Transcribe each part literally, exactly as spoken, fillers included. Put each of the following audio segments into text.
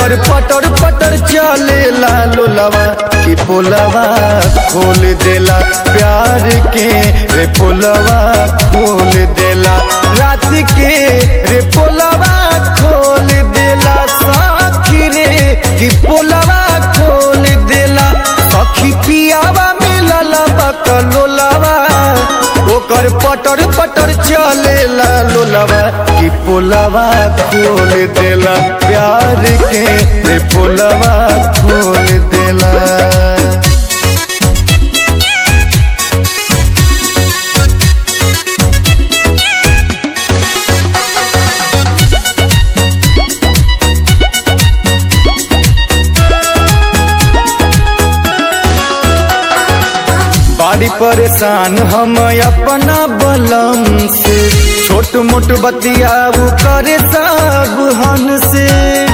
ओकर पटर पटर चलेला लोलवा कि पोलवा खोल देला प्यार के रे पोलवा खोल देला रात के रे पोलवा खोल देला सखी रे कि पोलवा खोल देला सखी पियावा मिलल बकलोलवा ओकर पटर पटर चलेला लोलवा कि पोलवा खोल देला प्यार के रे पोलवा खोल देला। बड़ी परेशान हम अपना बलम से छोट मोट बतियाऊ करे सब हन से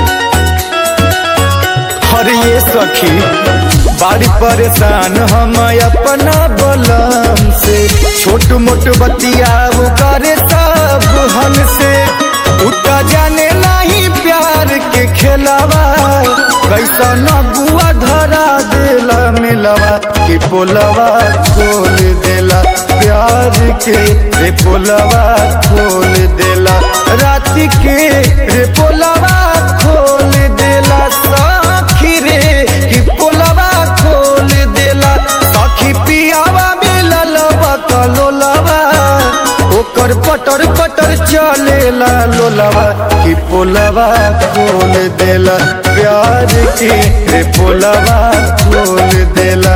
हर ये सखी बड़ी परेशान हम अपना बलम से छोट मोट बतियाऊ करे सब हन से उतना जाने नहीं प्यार के खेलावा कैसा न बुआ धरा देला मिलवा कि पोलवा खोल देला प्यार के रे पोलवा खोल देला रात के रे पोलवा खोल देला सखी रे कि पोलवा खोल देला सखी पियावा मिलल बकलोलवा ओकर पटर पटर चलेला लोलवा कि पोलवा खोल देला प्यार के रे पोलवा खोल देला।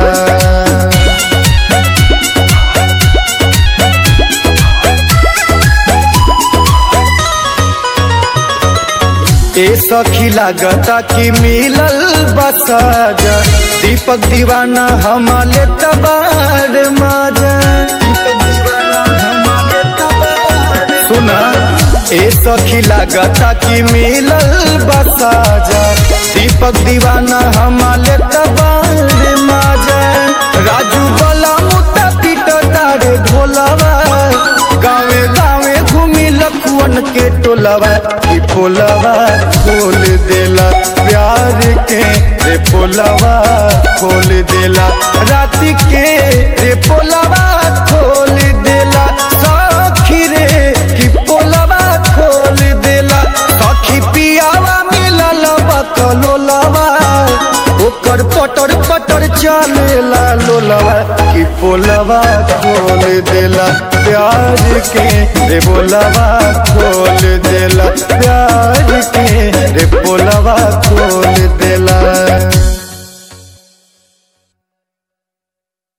ए सखी लागता कि मिलल बसाजा दीपक दीवाना हमारे तबार माजा सुना ए सखी लागता कि मिलल बसाजा दीपक दीवाना हमारे तबार माजा राजू बला मुता पीट तारे ढोलवा गावे गावे घूमी लखुअन के टोलवा कि पोलवा खोल देला प्यार के रे पोलवा खोल देला रात के रे पोलवा खोल देला सखी रे कि पोलवा खोल देला सखी पियावा मिलल बकलोलवा ओकर पटर पटर चलेला लोलवा कि पोलवा खोल देला प्यार के रे पोलवा खोल देला प्यार के रे पोलवा